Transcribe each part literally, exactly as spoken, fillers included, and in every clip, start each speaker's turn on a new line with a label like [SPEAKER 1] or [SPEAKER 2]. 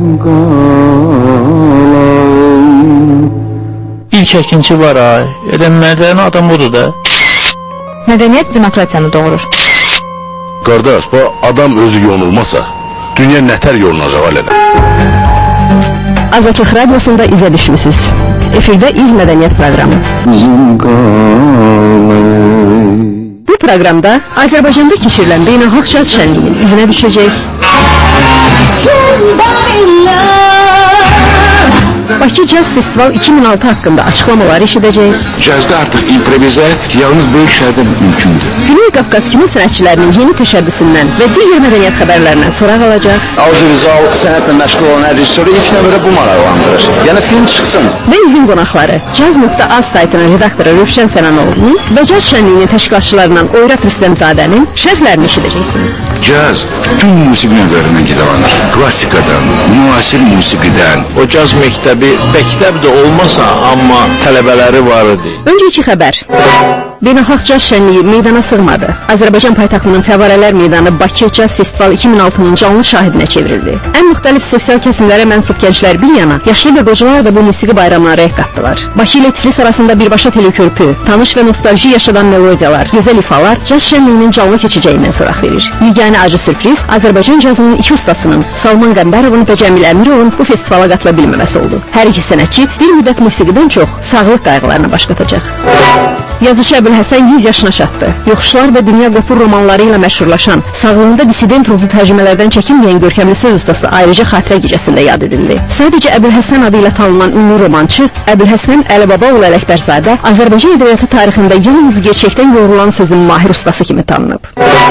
[SPEAKER 1] İlk əkinçi var ay, elə mədəni adam odur da.
[SPEAKER 2] Mədəniyyət demokratiyanı doğurur.
[SPEAKER 3] Qardaş, bu adam özü yonulmasa, dünya nətər yolunacaq alələ?
[SPEAKER 4] Azadlıq Radiyosunda izə düşmüsünüz. Efirdə İz Mədəniyyət proqramı. Bu proqramda Azərbaycanda keçirilən beynəlxalq caz şənliyinin izinə düşəcək. Bakı Caz Festival iki min altı haqqında açıqlamalar eşidəcək.
[SPEAKER 3] Cazda artıq improvizə yalnız böyük şəhərdə mümkündür.
[SPEAKER 4] Güney Qafqaz kino sənətçilərinin yeni təşəbbüsündən və digər mədəniyyət xəbərlərindən soraq alacaq.
[SPEAKER 5] Audiovizual sənətlə məşğul olan hər rejissoru ilk növbədə bu maraqlandırır. Yəni film çıxsın.
[SPEAKER 4] Və izin qonaqları caz nöqtə az saytının redaktoru Rövşən Sənanoğlu'nun və caz şənliyinin təşkilatçılarından Oyrat Rüstəmzadənin şərhlərini eşidəcəksiniz.
[SPEAKER 3] Caz bütün musiqi növlərindən qidalanır. Klassikadan, müasir musiqidən.
[SPEAKER 1] O caz məktəbi məktəb də olmasa, amma tələbələri var idi.
[SPEAKER 4] Öncəki xəbər. Beynəlxalq caz şənliyi meydana sığmadı. Azərbaycan paytaxtının Fəvvarələr meydanı Bakı Caz Festival iki min altının canlı şahidinə çevrildi. Ən müxtəlif sosial kəsimlərə mənsub gənclər bir yana, yaşlı və qocalar da bu musiqi bayramına rəy qatdılar. Bakı ilə Tiflis arasında birbaşa telekörpü, tanış və nostalji yaşadan melodiyalar, gözəl ifalar caz şənliyinin canlı keçəcəyindən soraq verir. Yeganə acı sürpriz Azərbaycan cazının iki ustasının Salman Qəmbərovun və Cəmil Əmirovun bu festivala qatıla bilməməsi oldu. Hər iki sənətçi bir müddət musiqidən çox sağlıq qayğılarına baş qatacaq. Yazıcı Əbülhəsən yüz yaşına çatdı. Yoxuşlar və Dünya Qopur romanları ilə məşhurlaşan, sağlığında dissident ruhlu tərcümələrdən çəkinməyən görkəmli söz ustası ayrıca xatirə gecəsində yad edildi. Sadəcə Əbülhəsən adı ilə tanınan ünlü romançı Əbülhəsən Əlibabaoğlu Ələkbərzadə Azərbaycan ədəbiyyatı tarixində yalnız gerçəkdən yoğrulan sözün mahir ustası kimi tanınıb.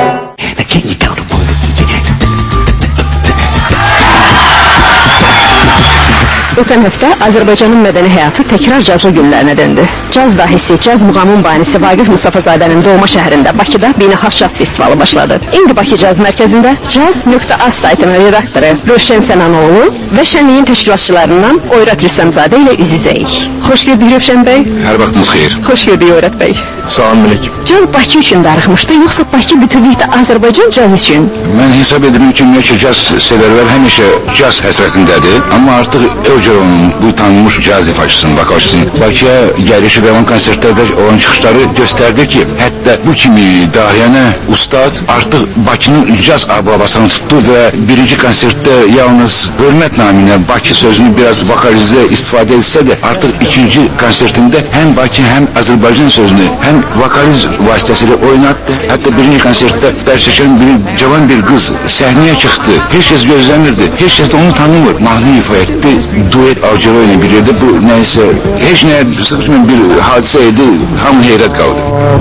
[SPEAKER 4] Ötən həftə Azərbaycanın mədəni həyatı təkrar cazlı günlərinə döndü. Caz dahisi, caz muğamın banisi Vaqif Mustafazadənin doğma şəhərində Bakıda beynəlxalq caz festivalı başladı. İndi Bakı Caz Mərkəzində caz nöqtə az saytının redaktoru Rövşən Sənanoğlu və şənliyin təşkilatçılarından Oyrat Rüstəmzadə ilə üz-üzəyik. Xoş gördük Rövşən bəy.
[SPEAKER 3] Hər vaxtınız xeyir.
[SPEAKER 4] Xoş gördük Oyrat bəy.
[SPEAKER 3] Salam əleykum.
[SPEAKER 4] Caz Bakı üçün darıxmışdı, yoxsa Bakı bütövlükdə Azərbaycan caz üçün?
[SPEAKER 3] Mən hesab edirəm ki, ümumiyyətlə caz sevərlər həmişə caz həsrətindədir. Amma artıq Öcalanın bu tanınmış caz ifaçısının, vokalçısının Bakıya gəlişi və olan konsertlərdə olan çıxışları göstərdi ki, hətta bu kimi dahiyənə ustad artıq Bakının caz ababasını tutdu və birinci konsertdə yalnız hörmət naminə Bakı sözünü biraz vokalizdə istifadə etsə də, artıq ikinci konsertində həm Bakı, həm Azərbaycan sözünü, həm vokaliz vasitəsilə oynatdı. Hətta birinci konsertdə dərçəkən bir cavan bir qız səhnəyə çıxdı. Heç kəs gözləmirdi, heç kəs də onu tanımır. Mahnı ifa etdi, duet Avcıra ilə bir yerdə. Bu nəysə, heç nəyə sıxışmayan bir hadisə idi, hamı heyrət qaldı.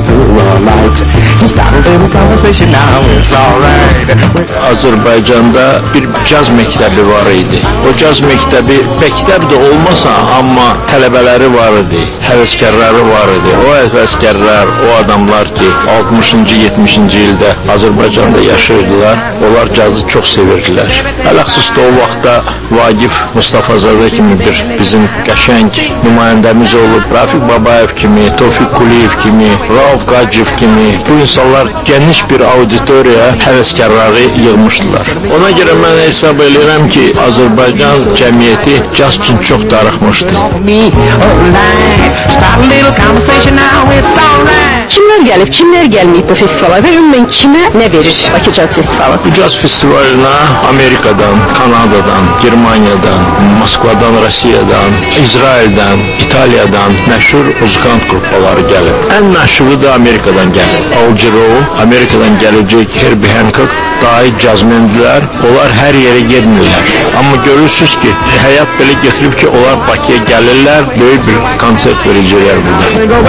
[SPEAKER 1] Azərbaycanda bir caz məktəbi var idi. O caz məktəbi məktəb də olmasa, amma tələbələri var idi, həvəskarları var idi. O həvəskarlar, o adamlar ki, altmışıncı, yetmişinci ildə Azərbaycanda yaşayırdılar, onlar cazı çox sevirdilər. Ələxsus da o vaxtda Vaqif Mustafazadə kimi bir bizim qəşəng nümayəndəmiz olub, Rafiq Babayev kimi, Tofiq Kuliyev kimi, Rauf Qaciyev kimi bu insanlar geniş bir auditoriya həvəskarları yığmışdılar. Ona görə mən hesab edirəm ki, Azərbaycan cəmiyyəti caz üçün çox darıxmışdı.
[SPEAKER 4] Kimlər gəlib, kimlər gəlməyib bu festivala və ümumən kimə nə verir Bakı Caz Festivalı?
[SPEAKER 1] Bu caz festivalına Amerikadan, Kanadadan, Germaniyadan, Moskvadan, Rusiyadan, İsraildən, İtaliyadan məşhur muzikant qrupları gəlir. Ən məşhuru da Amerikadan gəlir. Al Jarreau, Amerikadan gələcək Herbie Hancock, dahi cazmendilər, onlar hər yerə getmirlər. Amma görürsünüz ki, həyat belə getirib ki, onlar Bakıya gəlirlər, böyük bir konsert verəcəklər burada.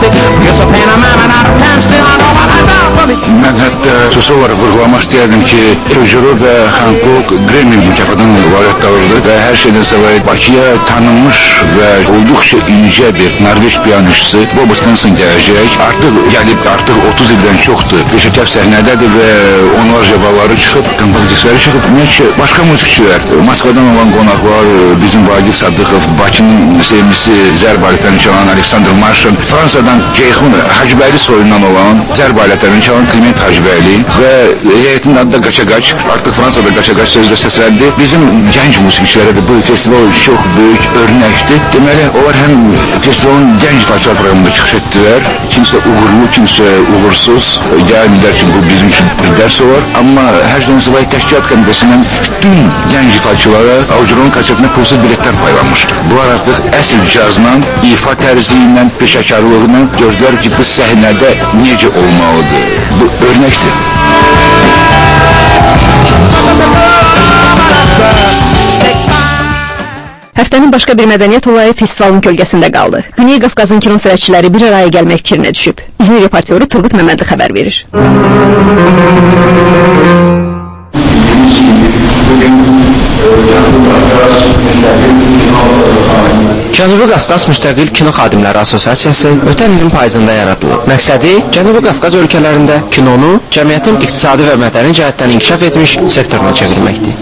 [SPEAKER 3] Mən hətta söz olaraq vurğulamaq istəyərdim ki, Öcalan və Hancock Grammy mükafatının variyət alırdı və hər şeydən səvəy Bakıya tanınmış və olduqca incə bir Norveç piyanişçisi Bob Stenson gələcək. Artıq gəlib, artıq otuz ildən çoxdur. Peşəkar səhnədədir və onlarca balları çıxıb, kompozisiyaları çıxıb. Ümumiyyətlə, başqa müzikçilər, Moskvadan olan qonaqlar, bizim Vaqif Sadıqov, Bakının sevgisi zərb alətlərini çalan Aleksandr Marşin, Fransadan Ceyxun Hacıbəyli soyundan olan zərb alətlərini aranjörünü çalan Klement Hacıbəyli və heyətinin adı da Qaçaqaç, artıq Fransada Qaçaqaç sözlə səsləndi. Bizim gənc musiqiçilərə də bu festival çox böyük örnəkdir. Deməli, onlar həm festivalın gənc ifaçılar proqramında çıxış etdilər. Kimsə uğurlu, kimsə uğursuz. Gəlmirlər ki, bu bizim üçün bir dərs olar. Amma hər şeydən Zivayət Təşkilat Komitəsindən bütün gənc ifaçılara Avcıların konsertinə pulsuz biletlər paylanmış. Bunlar artıq əsl cazla, ifa tərzi ilə, peşəkarlığına gördülər ki, bu səhnədə necə olmalıdır. Bu örnəkdir.
[SPEAKER 4] Həftənin başqa bir mədəniyyət olayı festivalın kölgəsində qaldı. Güney Qafqazın kino sərhədçiləri bir araya gəlmək fikrinə düşüb. İzmir reportyoru Turgut Məmmədli xəbər verir.
[SPEAKER 6] Cənubi Qafqaz Müstəqil Kino Xadimləri Assosiasiyası ötən ilin payızında yaradılıb. Məqsədi Cənubi Qafqaz ölkələrində kinonu cəmiyyətin iqtisadi və mədəni cəhətdən inkişaf etmiş sektoruna çevirməkdir.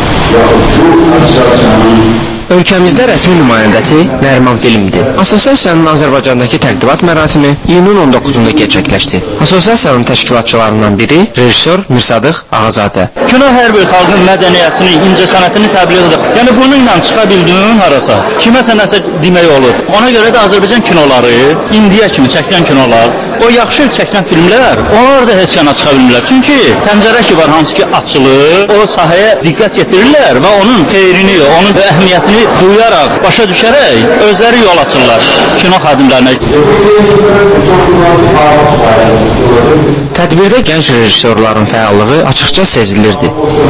[SPEAKER 6] Ölkəmizdə rəsmi nümayəndəsi Nəriman Filmdir. Assosiasiyanın Azərbaycandakı təqdimat mərasimi iyunun on doqquzunda gerçəkləşdi. Assosiasiyanın təşkilatçılarından biri rejissor Mirsadıq Ağazadə.
[SPEAKER 7] Kino hər bir xalqın mədəniyyətini, incəsənətini təbliğ edir. Yəni bununla çıxa bildiyim harasa, kiməsə nəsə demək olur. Ona görə də Azərbaycan kinoları, indiyə kimi çəkilən kinolar, o yaxşı çəkilən filmlər, onlar da heç yana çıxa bilmirlər. Çünki pəncərə ki var, hansı ki açılır, o sahəyə diqqət yetirirlər və onun xeyrini, onun əhəmiyyətini duyaraq, başa düşərək özləri yol açırlar kino xadimlərinə.
[SPEAKER 6] Tədbirdə gənc rejissorların fəallığı açıqca sezilirdi.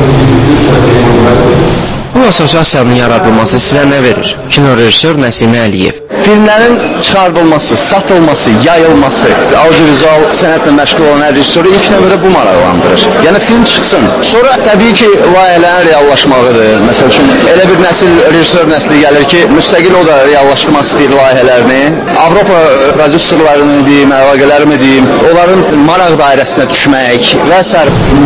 [SPEAKER 6] Bu assosiasiyanın yaradılması sizə nə verir? Kino rejissor Nəsimə Əliyev.
[SPEAKER 5] Filmlərin çıxardılması, satılması, yayılması, audiovizual sənətlə məşğul olan rejissoru ilk növbədə bu maraqlandırır. Yəni film çıxsın. Sonra təbii ki, layihələrin reallaşmağıdır. Məsəl üçün elə bir nəsil rejissor nəsli gəlir ki, müstəqil o da reallaşdırmaq istəyir layihələrini. Avropa prodüserlərini deyim, əlaqələrimi deyim, onların maraq dairəsinə düşmək və s.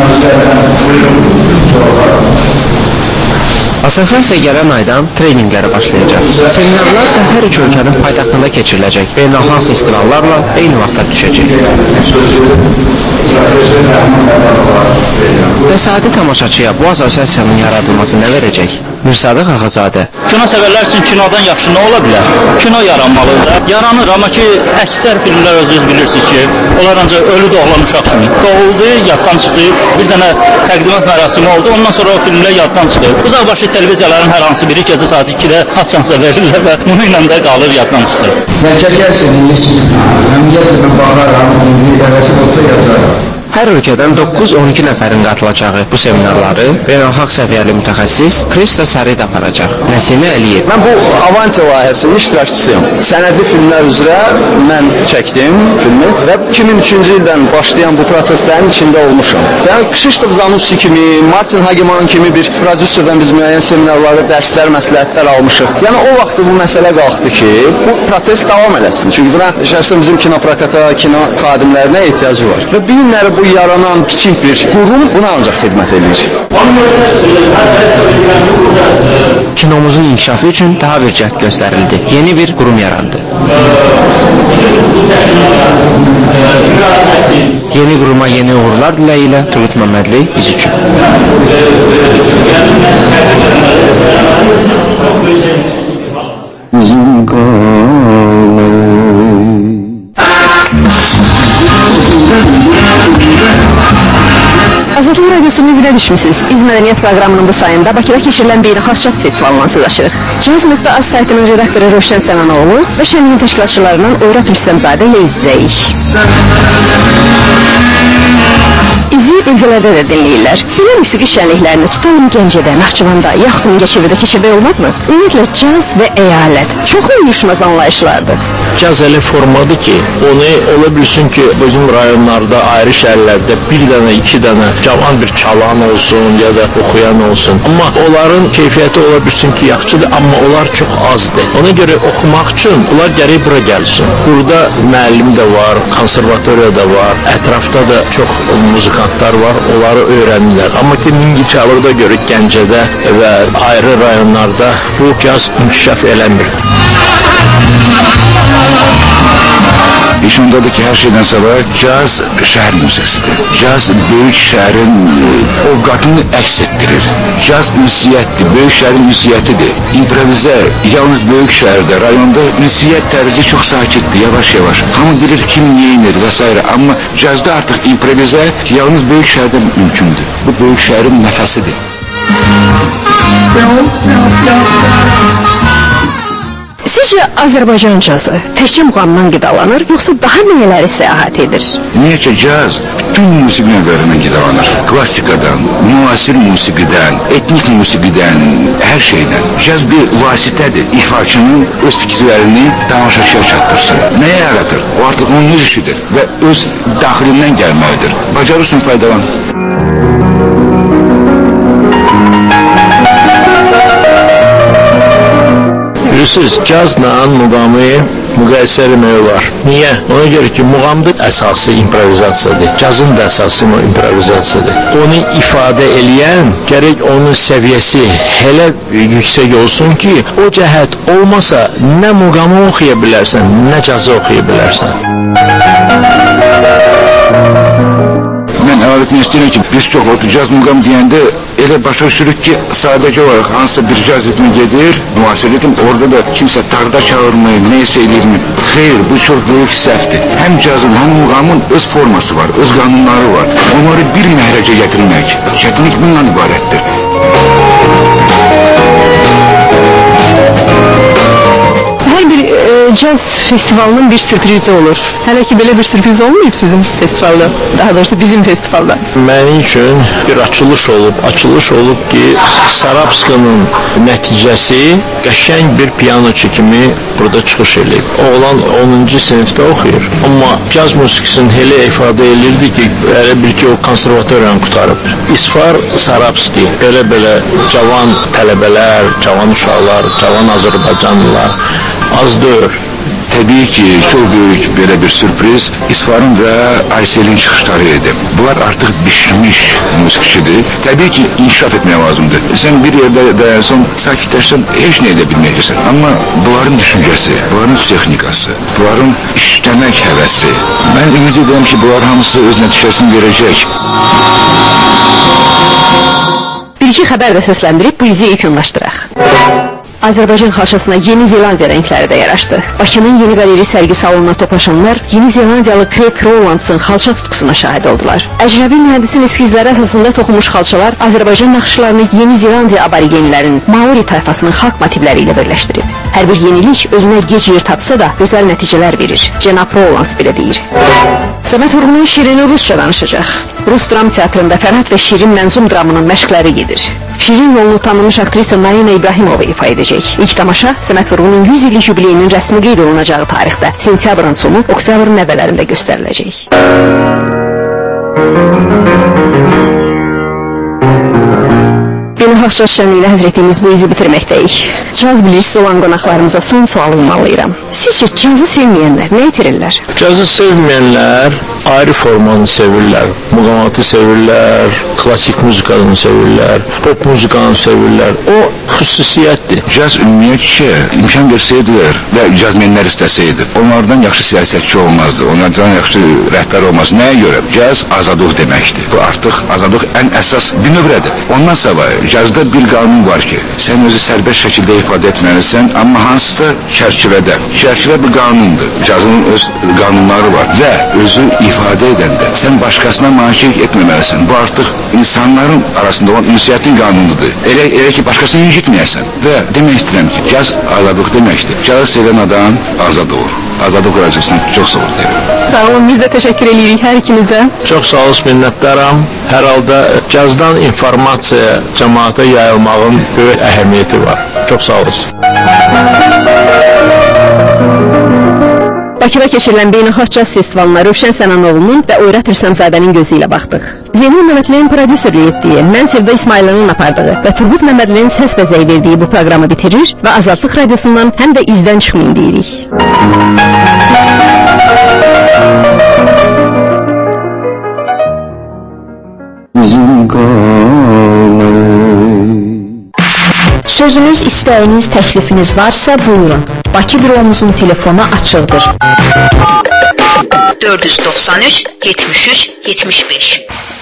[SPEAKER 6] Assosiasiya gələn aydan treninqlərə başlayacaq. Seminarlar isə hər üç ölkənin paytaxtında keçiriləcək. Beynəlxalq festivallarla eyni vaxtda düşəcək. Bəs-adi tamaşaçıya bu assosiasiyanın yaradılması nə verəcək? Mirsadıq Ağazadə.
[SPEAKER 7] Kino səvərlər üçün kinodan yaxşı nə ola bilər? Kino yaranmalıdır. Yaranır, amma ki, əksər filmlər özünüz bilirsiniz ki, onlar ancaq ölü doğulan uşaq kimi. Doğuldu, yaddan çıxdı, bir dənə təqdimat mərasimi oldu, ondan sonra o filmlər yaddan çıxır. Uzaqbaşı televiziyaların hər hansı biri gecə saat ikidə açansa verirlər və bunu ilə də qalır, yaddan çıxır.
[SPEAKER 8] Mən çəkərsiniz, əmiyyətlə mən baxaram, nəvəsi olsa yazarım.
[SPEAKER 6] Hər ölkədən doqquz on iki nəfərin qatılacağı bu seminarları beynəlxalq səviyyəli mütəxəssis Krista Sarid aparacaq. Nəsimə Əliyev.
[SPEAKER 5] Mən bu Avanti layihəsinin iştirakçısıyım. Sənədli filmlər üzrə mən çəkdim filmi və iki min üçüncü ildən başlayan bu proseslərin içində olmuşum. Yəni Krzysztof Zanussi kimi, Martin Hageman kimi bir prodüserdən biz müəyyən seminarlarda dərslər, məsləhətlər almışıq. Yəni o vaxt bu məsələ qalxdı ki, bu proses davam eləsin. Çünki buna şəxsən bizim kino prokata, kino xadimlərinə ehtiyacı var. Və bir günləri bu yaranan kiçik bir qurum buna ancaq xidmət edir.
[SPEAKER 6] Kinomuzun inkişafı üçün daha bir cəhd göstərildi. Yeni bir qurum yarandı. Yeni quruma yeni uğurlar diləyi ilə Turgut Məmmədli biz üçün.
[SPEAKER 8] Bizim
[SPEAKER 4] Azadlıq Radyosu'nun izlə düşmüsünüz. İz Mədəniyyət proqramının bu sayında Bakıda keçirilən beynəlxalq caz festivalından söz açırıq. Caz nöqtə az saytının redaktoru Rövşən Səmanoğlu və şənliyin təşkilatçılarından Oyrat Rüstəmzadə ilə üz-üzəyik. İzi bölgələrdə də dinləyirlər. Belə müsiki şənliklərini tutalım Gəncədə, Naxçıvanda, yaxud Mingəçevirdə keçirmək olmazmı? Ümumiyyətlə caz və əyalət çox uyuşmaz anlayışlardır.
[SPEAKER 1] Caz elə formadır ki, onu ola bilsin ki, bizim rayonlarda, ayrı şəhərlərdə bir dənə, iki dənə cavan bir çalan olsun ya da oxuyan olsun. Amma onların keyfiyyəti ola bilsin ki, yaxşıdır, amma onlar çox azdır. Ona görə oxumaq üçün bunlar gərək bura gəlsin. Burada müəllim də var, konservatoriya da var, ətrafda da çox muzikantlar var, onları öyrənirlər. Amma ki, Mingəçevirdə görək Gəncədə və ayrı rayonlarda bu caz inkişaf eləmir.
[SPEAKER 3] İş ondadır ki, her şeyden sonra caz şehir müziğidir. Caz büyük şehrin ovqatını əks ettirir. Caz ünsiyyətdir, büyük şehrin ünsiyyətidir. İmprovize yalnız büyük şehirde, rayonda ünsiyyət tərzi çok sakittir, yavaş yavaş. Hamı bilir kim neyinir vesaire. Ama cazda artık improvize yalnız büyük şehirde mümkündür. Bu büyük şehrin nefesidir.
[SPEAKER 4] Sizcə Azərbaycan cazı təkcə muğamdan qidalanır, yoxsa daha nələri səyahət edir?
[SPEAKER 3] Niye ki caz tüm müzik növlərindən qidalanır. Klassikadan, müasir musiqiden, etnik musiqiden, her şeyden. Caz bir vasitədir. İfaçının öz fikirlərini tamaşaçıya çatdırsın. Nəyə yaratır? O artıq onun öz işidir və öz daxilindən gəlməlidir. Bacarırsan faydalan.
[SPEAKER 1] Bilirsiniz, cazla muğamı müqayisə etmək olar. Niyə? Ona görə ki, muğamda əsası improvizasiyadır. Cazın da əsası improvizasiyadır. Onu ifadə eləyən, gərək onun səviyyəsi hələ yüksək olsun ki, o cəhət olmasa nə muğamı oxuya bilərsən, nə cazı oxuya bilərsən.
[SPEAKER 3] Mən əlavə etmək istəyirəm ki, biz çox otur caz muğam deyəndə elə başa düşürük ki, sadəcə olaraq hansısa bir caz ritmi gedir, müasir ritim, orada da kimsə tağda çağırmır, neysə eləyirmi? Xeyr, bu çox böyük səhvdir. Həm cazın, həm muğamın öz forması var, öz qanunları var. Onları bir məhrəcə gətirmək, çətinlik bundan ibarətdir.
[SPEAKER 4] Hər bir e, caz festivalının bir sürprizi olur. Hələ ki belə bir sürpriz olmayıb sizin festivalda, daha doğrusu bizim festivalda.
[SPEAKER 1] Mənim üçün bir açılış olub, açılış olub ki, Sarabskının nəticəsi qəşəng bir piyanoçu kimi burada çıxış edib. Oğlan onuncu sinifdə oxuyur. Amma caz musiqisini elə ifadə edirdi ki, elə bil ki, o konservatoriyanı qutarıb. İsfar Sarabski, belə-belə cavan tələbələr, cavan uşaqlar, cavan Azərbaycanlılar az deyir.
[SPEAKER 3] Təbii ki, çox böyük belə bir sürpriz İsfarın və Aysel'in çıxışları idi. Bunlar artıq bişmiş musiqiçidir. Təbii ki, inkişaf etməyə lazımdır. Sən bir yerdə dayansan, sakitləşsən, heç nə edə bilməyəcəksən. Amma bunların düşüncəsi, bunların texnikası, bunların işləmək həvəsi. Mən ümid edirəm ki, bunlar hamısı öz nəticəsini verəcək.
[SPEAKER 4] Bir-iki xəbər də səsləndirib bu izi yekunlaşdıraq. Azərbaycan xalçasına Yeni Zelandiya rəngləri də yaraşdı. Bakının Yeni Qaleri sərgi salonuna toplaşanlar Yeni Zelandiyalı Craig Rowlandsın xalça tutkusuna şahid oldular. Əcnəbi mühəndisin eskizləri əsasında toxunmuş xalçalar Azərbaycan naxışlarını Yeni Zelandiya aborigenlərinin Maori tayfasının xalq motivləri ilə birləşdirib. Hər bir yenilik özünə gec yer tapsa da gözəl nəticələr verir. Cənab Rowlands belə deyir. Səməd Vurğunun şirini rusca danışacaq. Rus dram teatrında Fərhad və Şirin mənzum dramının məşqləri gedir. Şirin yolunu tanınmış aktrisa Naina İbrahimova ifa edəcək. İlk tamaşa Səməd Vurğunun yüz illik yubileyinin rəsmi qeyd olunacağı tarixdə sentyabrın sonu, oktyabrın əvvəllərində göstəriləcək. Beynəlxalq Caz şənliyi həzr etdiyimiz bu izi bitirməkdəyik. Caz bilicisi olan qonaqlarımıza son sual ünvanlayıram. Sizcə cazı sevməyənlər nə itirirlər?
[SPEAKER 1] Cazı sevməyənlər ayrı formanı sevirlər. Muğamatı sevirlər, klasik muzikanı sevirlər, pop muzikanı sevirlər. O xüsusiyyətdir.
[SPEAKER 3] Caz ümumiyyətcə imkan versəydilər və cazmenlər istəsəydi, onlardan yaxşı siyasətçi olmazdı, onlardan yaxşı rəhbər olmaz. Nəyə görə? Caz azadlıq deməkdir. Bu artıq azadlıq ən əsas bir növrədir. Ondan savayı cazda bir qanun var ki, sən özü sərbəst şəkildə ifadə etməlisən, amma hansısa çərçivədə. Çərçivə bir qanundur. Cazın öz qanunları var və özü ifadə edəndə sən başqasına mahiyyət etməməlisən. Bu artıq insanların arasında olan ünsiyyətin qanunudur. Elə, elə ki, başqasını incitməyəsən. Və demək istəyirəm ki, caz azadlıq deməkdir. Cazı sevən adam azad olur. Azadlıq rəcəsini çox sağ olun.
[SPEAKER 4] Sağ olun, biz də təşəkkür edirik hər ikinizə.
[SPEAKER 1] Çox sağ olun, minnətdaram. Hər halda cazdan informasiya cəmaata yayılmağın böyük əhəmiyyəti var. Çox sağ olun.
[SPEAKER 4] Bakıda keçirilən Beynəlxalq Caz Festivalına Rövşən Sənanoğlunun və Oyrat Rüstəmzadənin gözü ilə baxdıq. Zeynul Məmmədlinin prodüserlik etdiyi, mən Sevda İsmailinin apardığı və Turgut Məmmədlinin səs bəzəyi verdiyi bu proqramı bitirir və Azadlıq Radiosundan həm də izdən çıxmayın deyirik. Sözünüz, istəyiniz, təklifiniz varsa buyurun. Bakı büromuzun telefonu açıqdır.
[SPEAKER 9] dörd yüz doxsan üç, yetmiş üç, yetmiş beş.